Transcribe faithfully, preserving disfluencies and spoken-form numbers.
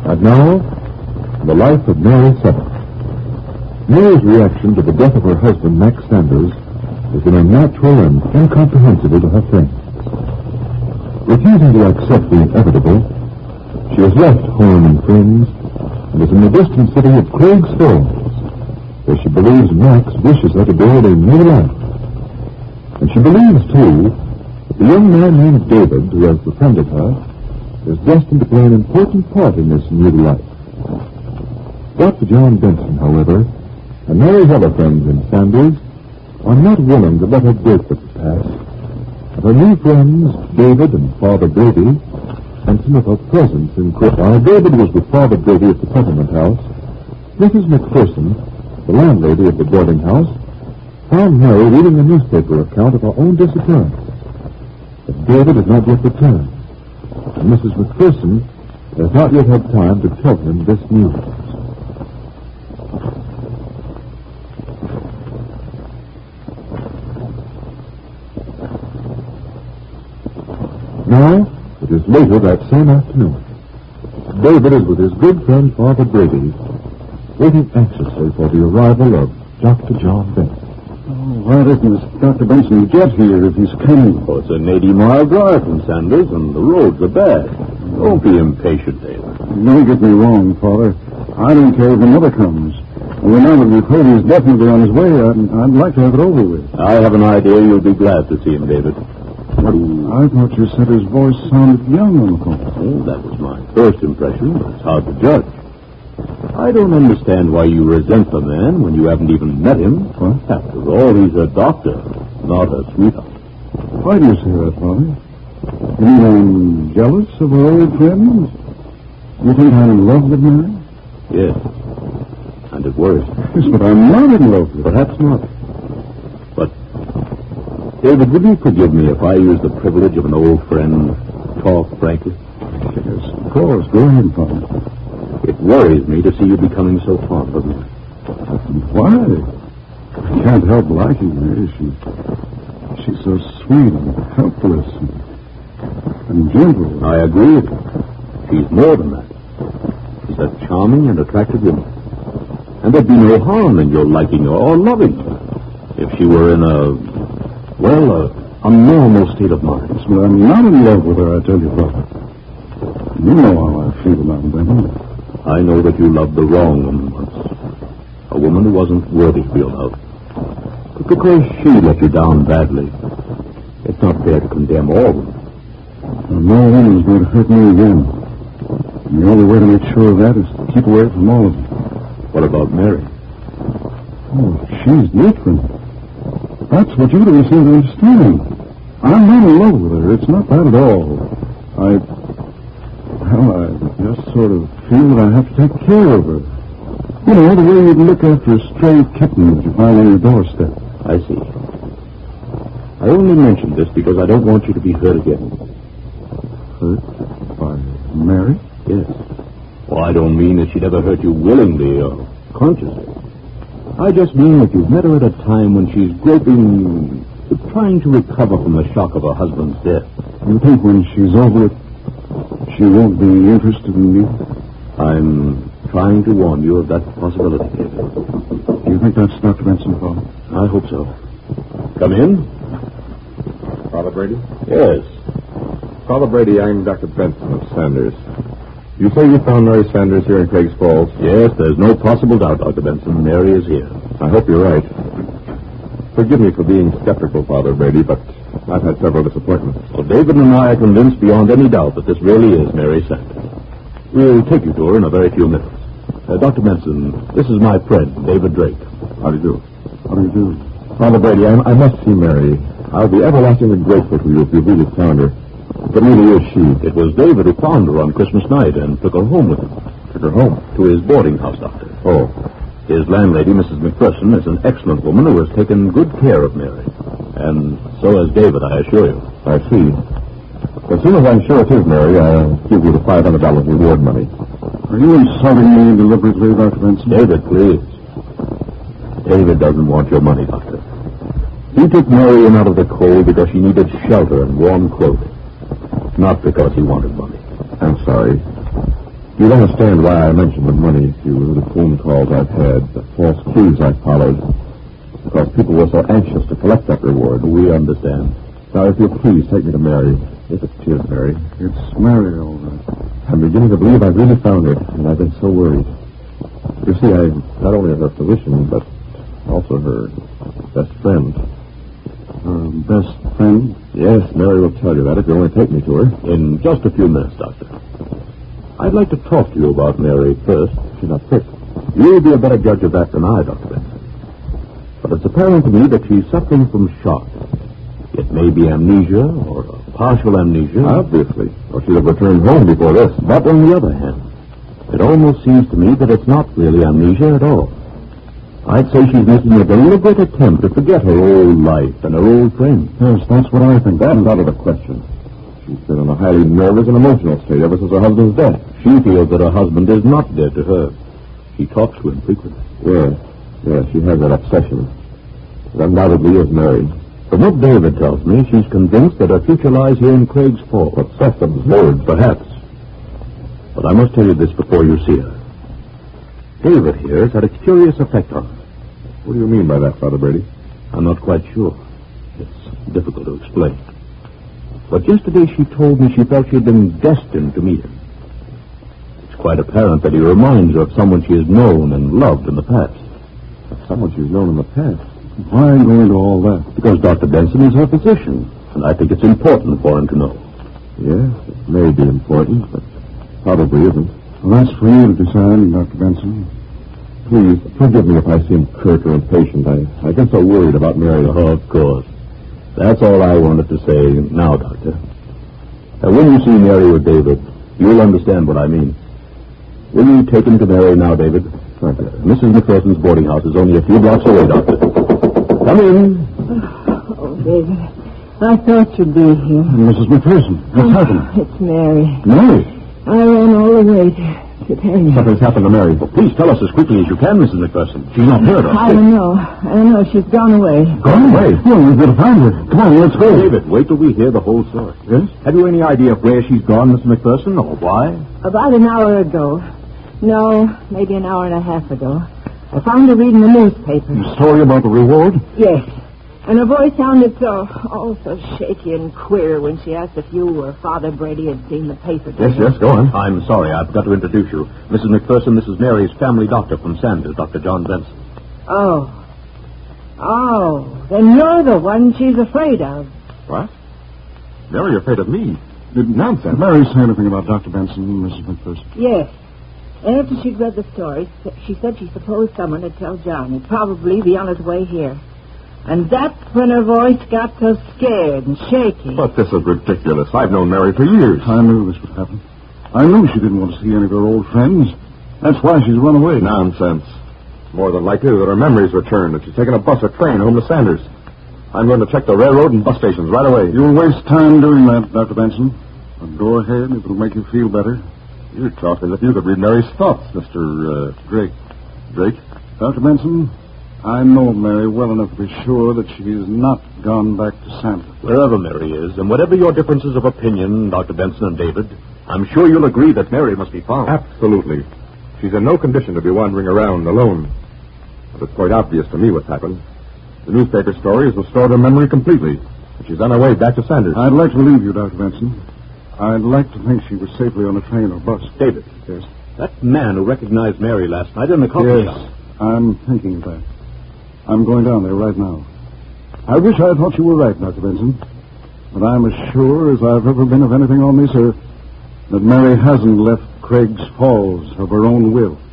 And now, the life of Mary Sutton. Mary's reaction to the death of her husband, Max Sanders, is unnatural and incomprehensible to her friends. Refusing to accept the inevitable, she has left home and friends and is in the distant city of Craig's Falls, where she believes Max wishes her to build a new life. And she believes, too, that the young man named David, who has befriended her, is destined to play an important part in this new life. Doctor John Benson, however, and Mary's other friends in Sanders are not willing to let her break with the past. And her new friends, David and Father Brady, and some of her presence in court. While David was with Father Brady at the settlement house, Missus McPherson, the landlady of the boarding house, found Mary reading a newspaper account of her own disappearance. But David had not yet returned, and Missus McPherson has not yet had time to tell him this news. Now, it is later that same afternoon. David is with his good friend Father Brady, waiting anxiously for the arrival of Doctor John Benson. Oh, why doesn't Doctor Benson get here if he's coming? Oh, it's an eighty-mile drive from Sanders, and the roads are bad. Don't be impatient, David. Don't get me wrong, Father. I don't care if another comes. Well, now that we've heard he's definitely on his way, I'd, I'd like to have it over with. I have an idea you'll be glad to see him, David. But I thought you said his voice sounded young on the phone. Oh, that was my first impression, but it's hard to judge. I don't understand why you resent the man when you haven't even met him. What? After all, he's a doctor, not a sweetheart. Why do you say that, Father? You mean I'm jealous of our old friends? You think I'm in love with Mary? Yes, and it worries me. Yes, but I'm not in love with her. Perhaps not. But, David, would you forgive me if I use the privilege of an old friend to talk frankly? Yes, of course. Go ahead, Father. It worries me to see you becoming so fond of me. Why? I can't help liking her. She, she's so sweet and helpless and, and gentle. I agree with you. She's more than that. She's a charming and attractive woman. And there'd be no harm in your liking her or loving her if she were in a, well, a, a normal state of mind. Yes, but I'm not in love with her, I tell you, Father. You know how I feel about them. I know that you loved the wrong woman once. A woman who wasn't worthy to be loved. But because she let you down badly, it's not fair to condemn all women. Well, no woman's going to hurt me again. And the only way to make sure of that is to keep away from all of them. What about Mary? Oh, she's different. That's what you don't seem to understand. I'm not in love with her. It's not that at all. I... Well, I just sort of feel that I have to take care of her. You know, the way you'd look after a stray kitten that you find on your doorstep. I see. I only mentioned this because I don't want you to be hurt again. Hurt by Mary? Yes. Well, I don't mean that she'd ever hurt you willingly or consciously. I just mean that you've met her at a time when she's groping, trying to recover from the shock of her husband's death. You think when she's over it, she won't be interested in me? I'm trying to warn you of that possibility, David. Do you think that's Doctor Benson, Father? I hope so. Come in. Father Brady? Yes. Father Brady, I'm Doctor Benson of Sanders. You say you found Mary Sanders here in Craig's Falls? Yes, there's no possible doubt, Doctor Benson. Mary is here. I hope you're right. Forgive me for being skeptical, Father Brady, but I've had several disappointments. Well, David and I are convinced beyond any doubt that this really is Mary Sanders. We'll take you to her in a very few minutes. Uh, Doctor Benson, this is my friend, David Drake. How do you do? How do you do? Father Brady, I, I must see Mary. I'll be everlastingly grateful to you if you really found her. But neither is she. It was David who found her on Christmas night and took her home with him. Took her home? To his boarding house, Doctor. Oh. His landlady, Missus McPherson, is an excellent woman who has taken good care of Mary. And so has David, I assure you. I see. As soon as I'm sure it is Mary, I'll give you the five hundred dollars reward money. Are you insulting me deliberately, Doctor Benson? David, please. David doesn't want your money, Doctor. He took Mary in out of the cold because she needed shelter and warm clothing. Not because he wanted money. I'm sorry. You'll understand why I mentioned the money to you, the phone calls I've had, the false clues I followed. Because people were so anxious to collect that reward. We understand. Now, if you'll please take me to Mary. If it is Mary. It's Mary, all right. I'm beginning to believe I've really found her, and I've been so worried. You see, I'm not only her physician, but also her best friend. Her best friend? Yes, Mary will tell you that if you only take me to her. In just a few minutes, Doctor. I'd like to talk to you about Mary first. She's not sick. You'll be a better judge of that than I, Doctor Benson. But it's apparent to me that she's suffering from shock. It may be amnesia or a partial amnesia. Obviously. Or she'd have returned home before this. But on the other hand, it almost seems to me that it's not really amnesia at all. I'd say she's making a deliberate attempt to forget her old life and her old friends. Yes, that's what I think. That's out of the question. She's been in a highly nervous and emotional state ever since her husband's death. She feels that her husband is not dead to her. She talks to him frequently. Yes, yes, she has that obsession. It undoubtedly is Mary. From what David tells me, she's convinced that her future lies here in Craig's Falls. Obsessive words, perhaps. But I must tell you this before you see her. David here has had a curious effect on her. What do you mean by that, Father Brady? I'm not quite sure. It's difficult to explain. But yesterday she told me she felt she had been destined to meet him. It's quite apparent that he reminds her of someone she has known and loved in the past. Someone she's known in the past? Why go into all that? Because Doctor Benson is her physician, and I think it's important for him to know. Yes, it may be important, but probably isn't. Well, that's for you to decide, Doctor Benson. Please, forgive me if I seem curt or impatient. I, I get so worried about Mary. Oh, of course. That's all I wanted to say now, Doctor. Uh, when you see Mary with David, you'll understand what I mean. Will you take him to Mary now, David? Thank you. Uh, Missus McPherson's boarding house is only a few blocks away, Doctor. Come in. Oh, David, I thought you'd be here. Missus McPherson, what's happened? It's Mary. Mary? I ran all the way to, to tell you. Something's happened to Mary. Well, please tell us as quickly as you can, Missus McPherson. She's not hurt or I sick. don't know. I don't know. She's gone away. Gone away? Well, we've got to find her. Come on, let's go. David, wait till we hear the whole story. Yes? Have you any idea of where she's gone, Missus McPherson, or why? About an hour ago. No, maybe an hour and a half ago. I found her reading the newspaper. The story about the reward? Yes. And her voice sounded so, oh, so shaky and queer when she asked if you or Father Brady had seen the paper. Yes, yes, go on. I'm sorry, I've got to introduce you. Missus McPherson, this is Mary's family doctor from Sanders, Doctor John Benson. Oh. Oh, then you're the one she's afraid of. What? Mary, you're afraid of me? Nonsense. Did Mary say anything about Doctor Benson, Missus McPherson? Yes. After she'd read the story, she said she supposed someone would tell John. He'd probably be on his way here. And that's when her voice got so scared and shaky. But this is ridiculous. I've known Mary for years. I knew this would happen. I knew she didn't want to see any of her old friends. That's why she's run away. Nonsense. More than likely that her memory's returned and she's taken a bus or train home to Sanders. I'm going to check the railroad and bus stations right away. You'll waste time doing that, Doctor Benson. But go ahead if it'll make you feel better. You talk as if you could read Mary's thoughts, Mister Uh, Drake. Drake? Doctor Benson, I know Mary well enough to be sure that she has not gone back to Sanders. Wherever Mary is, and whatever your differences of opinion, Doctor Benson and David, I'm sure you'll agree that Mary must be found. Absolutely. She's in no condition to be wandering around alone. But it's quite obvious to me what's happened. The newspaper story has restored her memory completely. And she's on her way back to Sanders. I'd like to believe you, Doctor Benson. I'd like to think she was safely on a train or bus. David. Yes? That man who recognized Mary last night in the coffee Yes, shop. I'm thinking of that. I'm going down there right now. I wish I thought you were right, Doctor Benson. But I'm as sure as I've ever been of anything on this earth that Mary hasn't left Craig's Falls of her own will.